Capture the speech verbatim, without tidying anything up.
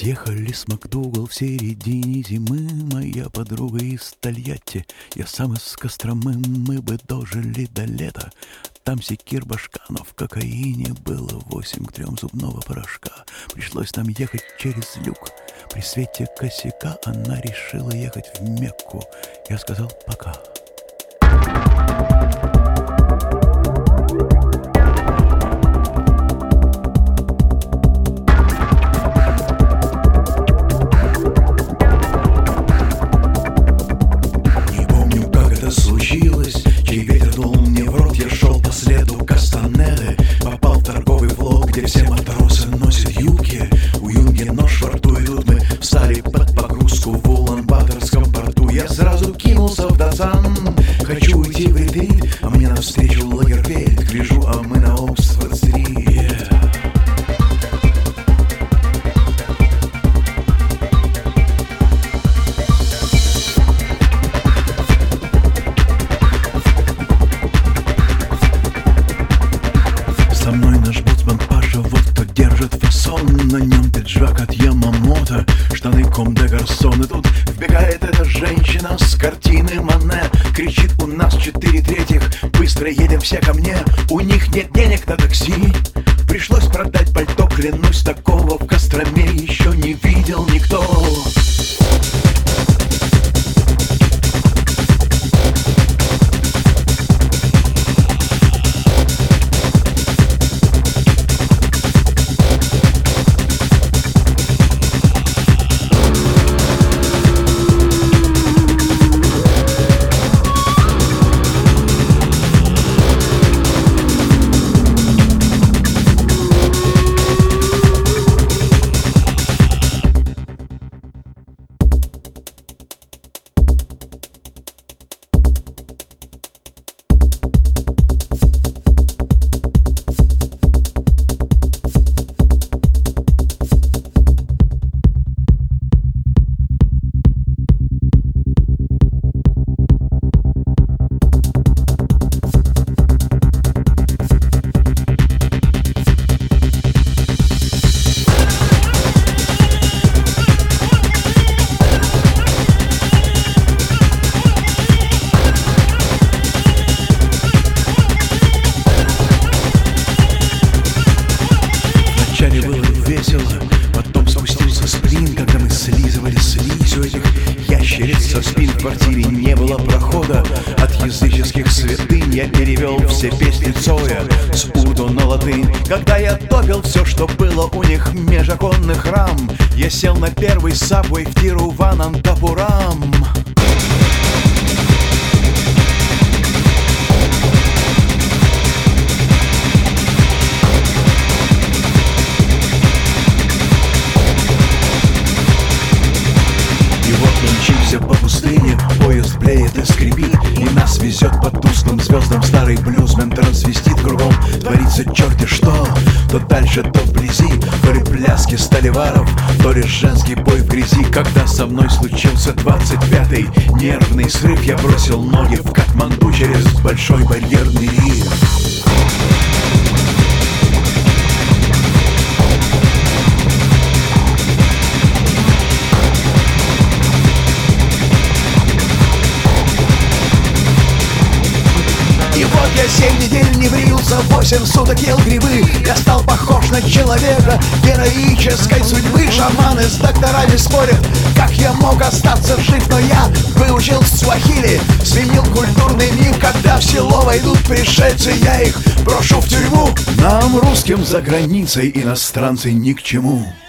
Ехали с МакДугал в середине зимы. Моя подруга из Тольятти, я сам из Костромы. Мы бы дожили до лета. Там секир башка, но в кокаине было восемь к трем зубного порошка. Пришлось нам ехать через люк. При свете косяка она решила ехать в Мекку. Я сказал пока. Случилось, чей ветер дул мне в рот. Я шел по следу Кастанеды, попал в торговый влог, где все матросы носят юбки. У юнги нож во рту, и тут мы встали под погрузку в Улан-Баторском порту. Я сразу кинулся в Дацан, хочу уйти в ретрит, а мне навстречу Лагерфельд. Гляжу, а мы на Оксфорд-стрит. Со мной наш боцман Паша, вот кто держит фасон. На нем пиджак от Ямамото, штаны Ком де Гарсон. И тут вбегает эта женщина с картины Мане. Кричит: у нас четыре третьих, быстро едем все ко мне. У них нет денег на такси. Пришлось продать пальто, клянусь, такого в Костроме еще не видел никто. Вначале было весело, потом спустился сплин, когда мы слизывали слизь у этих ящериц со спин. В квартире не было прохода от языческих святынь. Я перевел все песни Цоя с урду на латынь. Когда я топил все, что было у них меж оконных рам, я сел на первый сабвей в Тируванантапурам. Мчимся по пустыне, поезд блеет и скрипит, и нас везет по тусклым звездам старый блюзмен трансвестит. Кругом творится черти что, то дальше, то вблизи, то ли пляски сталеваров, то ли женский бой в грязи. Когда со мной случился двадцать пятый нервный срыв, я бросил ноги в Катманду через большой барьерный риф. Я семь недель не брился, восемь суток ел грибы. Я стал похож на человека героической судьбы. Шаманы с докторами спорят, как я мог остаться жив. Но я выучил суахили, сменил культурный мир. Когда в село войдут пришельцы, я их брошу в тюрьму. Нам, русским, за границей иностранцы ни к чему.